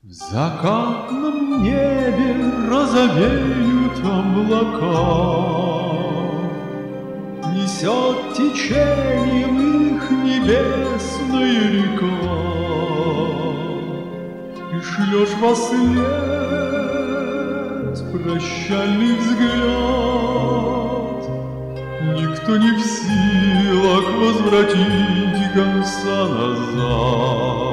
В закатном небе розовеют облака, несет течением их небесная река. Ты шлешь во след прощальный взгляд, никто не в силах возвратить конца назад.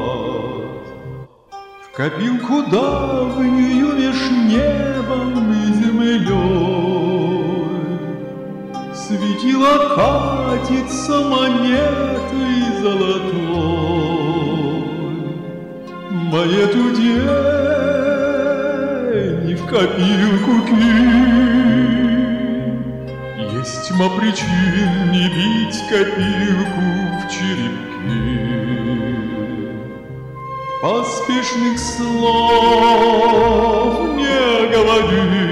В копилку давнюю меж небом и землей светило катится монетой золотой. Монету день и в копилку кинь, есть тьма причин не бить копилку в черепки. Поспешных слов не говори,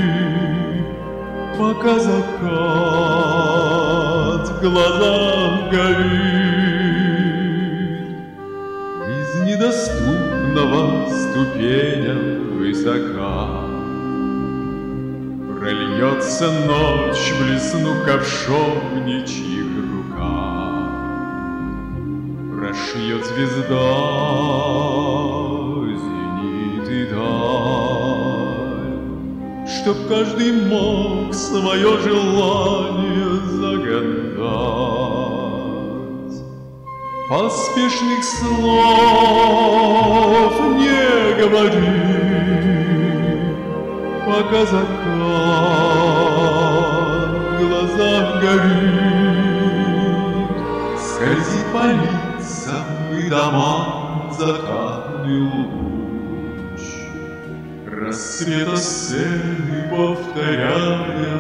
пока закат в глазах горит. Из недоступного ступеням высока прольется ночь, блеснув ковшом в ничьих руках. Прошьет звезда зенит и даль, чтоб каждый мог свое желание загадать. Поспешных слов не говори, пока закат в глазах горит. Скользит по лицам и домам закатный луч, рассвета сцены повторяя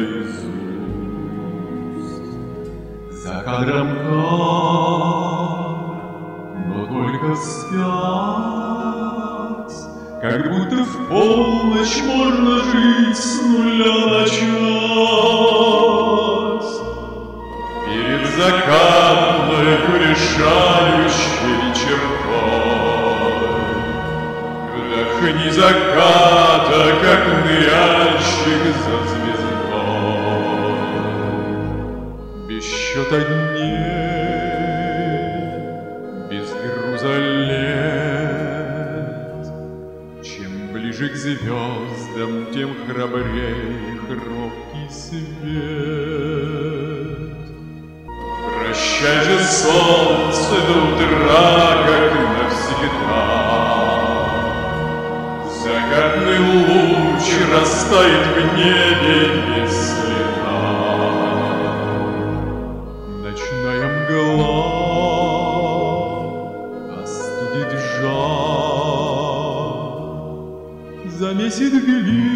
наизусть. За кадром кар, но только спят, как будто в полночь можно жить с нуля на час. Перед закатной решающей чертой вдохни заката, как ныряльщик за звездой. Без счета дней, без груза лет, чем ближе к звездам, тем храбрее хрупкий свет. Прощай же, солнце, до утра, как навсегда. Закатный луч растает в небе без следа. Ночная мгла остудит жар, замесит глину